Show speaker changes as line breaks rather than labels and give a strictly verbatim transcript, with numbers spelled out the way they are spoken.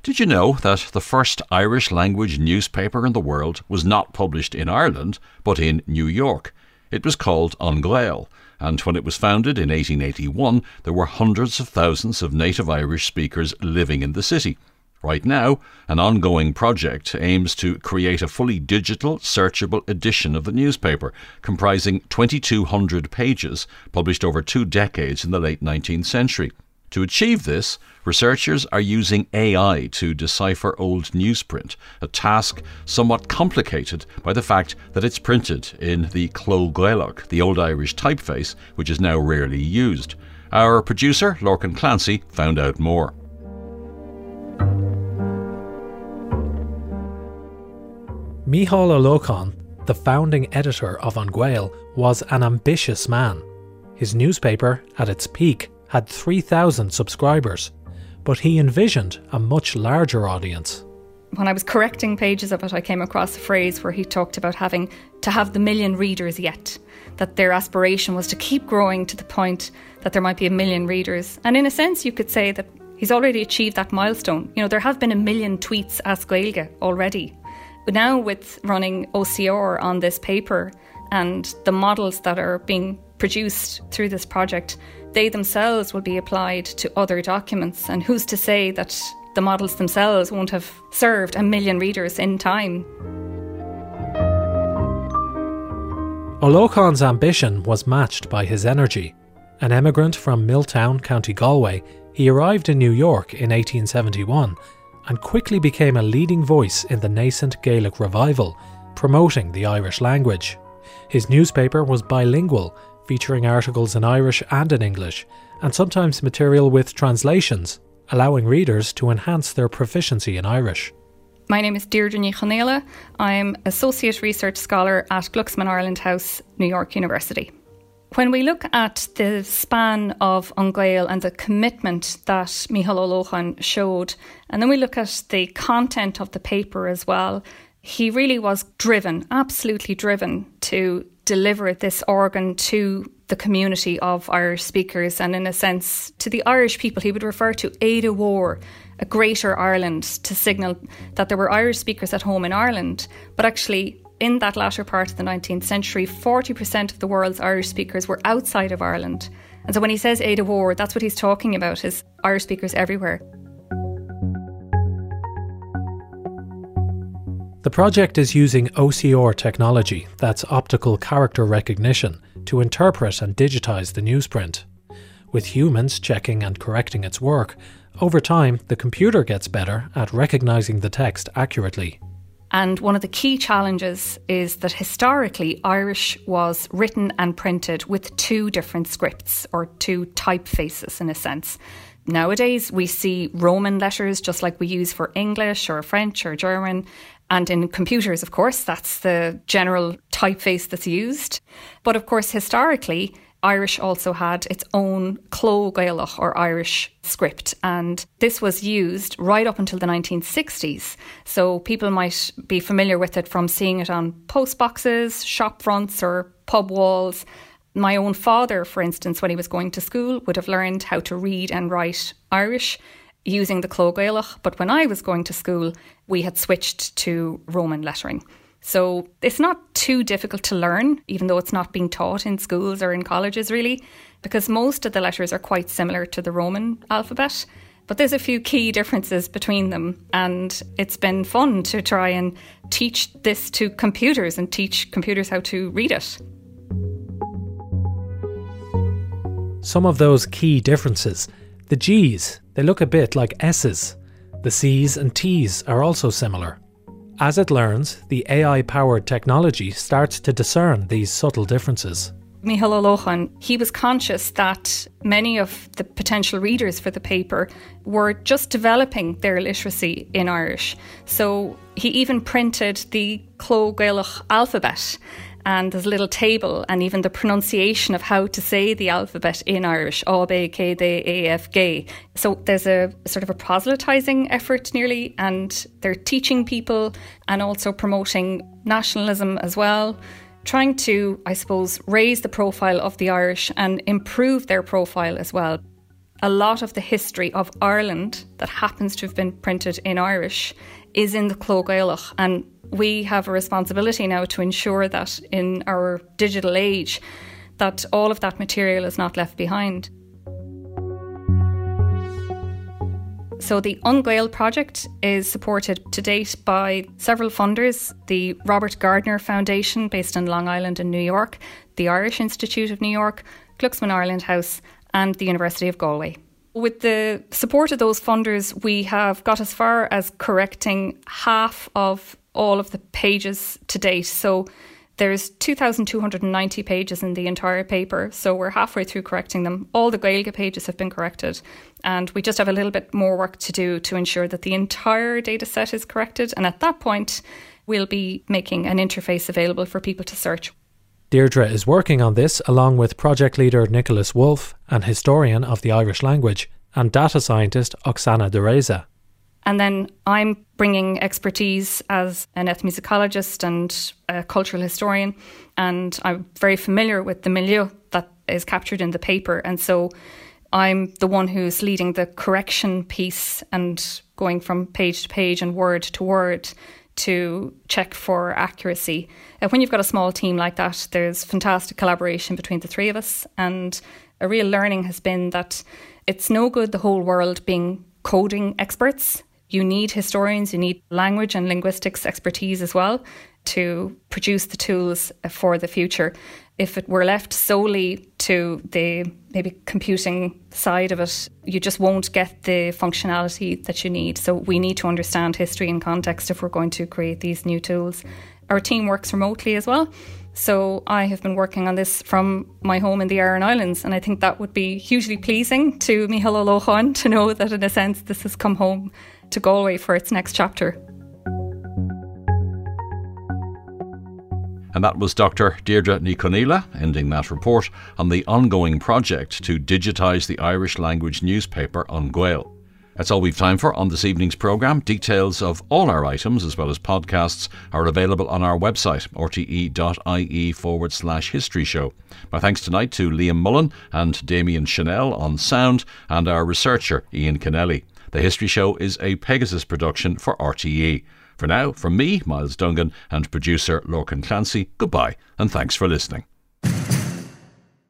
Did you know that the first Irish language newspaper in the world was not published in Ireland, but in New York? It was called An Gael, and when it was founded in eighteen eighty-one, there were hundreds of thousands of native Irish speakers living in the city. Right now, an ongoing project aims to create a fully digital, searchable edition of the newspaper, comprising twenty-two hundred pages, published over two decades in the late nineteenth century. To achieve this, researchers are using A I to decipher old newsprint, a task somewhat complicated by the fact that it's printed in the Cló Gaelach, the Old Irish typeface, which is now rarely used. Our producer, Lorcan Clancy, found out more.
Mícheál O'Loughlin, the founding editor of An Gael, was an ambitious man. His newspaper, at its peak, had three thousand subscribers, but he envisioned a much larger audience.
When I was correcting pages of it, I came across a phrase where he talked about having to have the million readers yet, that their aspiration was to keep growing to the point that there might be a million readers. And in a sense, you could say that he's already achieved that milestone. You know, there have been a million tweets as Gaeilge already. But now with running O C R on this paper and the models that are being produced through this project, they themselves will be applied to other documents. And who's to say that the models themselves won't have served a million readers in time?
O'Loughlin's ambition was matched by his energy. An emigrant from Milltown, County Galway, he arrived in New York in eighteen seventy-one and quickly became a leading voice in the nascent Gaelic revival, promoting the Irish language. His newspaper was bilingual, featuring articles in Irish and in English, and sometimes material with translations, allowing readers to enhance their proficiency in Irish.
My name is Deirdre Ní Chonéile. I'm Associate Research Scholar at Glucksman Ireland House, New York University. When we look at the span of An Gael and the commitment that Mícheál O'Loughlin showed, and then we look at the content of the paper as well, he really was driven, absolutely driven, to deliver this organ to the community of Irish speakers, and in a sense to the Irish people. He would refer to Éadú Mhór, a greater Ireland, to signal that there were Irish speakers at home in Ireland. But actually, in that latter part of the nineteenth century, forty percent of the world's Irish speakers were outside of Ireland. And so when he says Éadú Mhór, that's what he's talking about, is Irish speakers everywhere.
The project is using O C R technology, that's optical character recognition, to interpret and digitise the newsprint. With humans checking and correcting its work, over time the computer gets better at recognising the text accurately.
And one of the key challenges is that historically Irish was written and printed with two different scripts, or two typefaces in a sense. Nowadays we see Roman letters just like we use for English or French or German. And in computers, of course, that's the general typeface that's used. But of course, historically, Irish also had its own Cló Gaelach, or Irish script. And this was used right up until the nineteen sixties. So people might be familiar with it from seeing it on post boxes, shop fronts or pub walls. My own father, for instance, when he was going to school, would have learned how to read and write Irish using the Cló Gaelach, but when I was going to school, we had switched to Roman lettering. So it's not too difficult to learn, even though it's not being taught in schools or in colleges really, because most of the letters are quite similar to the Roman alphabet. But there's a few key differences between them, and it's been fun to try and teach this to computers and teach computers how to read it.
Some of those key differences. The G's, they look a bit like S's. The C's and T's are also similar. As it learns, the A I-powered technology starts to discern these subtle differences.
Mícheál O'Loughlin, he was conscious that many of the potential readers for the paper were just developing their literacy in Irish. So he even printed the Cló Gaelach alphabet, and there's a little table and even the pronunciation of how to say the alphabet in Irish, A, B, C, D, E, F, G. So there's a sort of a proselytising effort nearly, and they're teaching people and also promoting nationalism as well, trying to, I suppose, raise the profile of the Irish and improve their profile as well. a lot of the history of Ireland that happens to have been printed in Irish is in the Cló Gaelach, and we have a responsibility now to ensure that in our digital age that all of that material is not left behind. So the An Gael project is supported to date by several funders: the Robert Gardner Foundation, based in Long Island in New York, the Irish Institute of New York, Glucksman Ireland House, and the University of Galway. With the support of those funders, we have got as far as correcting half of all of the pages to date. So there's two thousand two hundred ninety pages in the entire paper, so we're halfway through correcting them. All the Gaeilge pages have been corrected, and we just have a little bit more work to do to ensure that the entire data set is corrected, and at that point we'll be making an interface available for people to search.
Deirdre is working on this along with project leader Nicholas Wolfe, an historian of the Irish language, and data scientist Oksana Dereza.
And then I'm bringing expertise as an ethnomusicologist and a cultural historian, and I'm very familiar with the milieu that is captured in the paper, and so I'm the one who's leading the correction piece and going from page to page and word to word to check for accuracy. Uh, when you've got a small team like that, there's fantastic collaboration between the three of us, and a real learning has been that it's no good the whole world being coding experts. You need historians, you need language and linguistics expertise as well to produce the tools for the future. If it were left solely to the maybe computing side of it, you just won't get the functionality that you need. So we need to understand history and context if we're going to create these new tools. Our team works remotely as well. So I have been working on this from my home in the Aran Islands, and I think that would be hugely pleasing to Micheál Ó Luachán to know that in a sense this has come home to Galway for its next chapter.
And that was Doctor Deirdre Ní Chonaill ending that report on the ongoing project to digitise the Irish language newspaper An Gael. That's all we've time for on this evening's programme. Details of all our items, as well as podcasts, are available on our website, rte.ie forward slash history show. My thanks tonight to Liam Mullen and Damien Chanel on sound, and our researcher, Ian Kennelly. The History Show is a Pegasus production for R T E. For now, from me, Miles Dungan, and producer Lorcan Clancy, goodbye, and thanks for listening.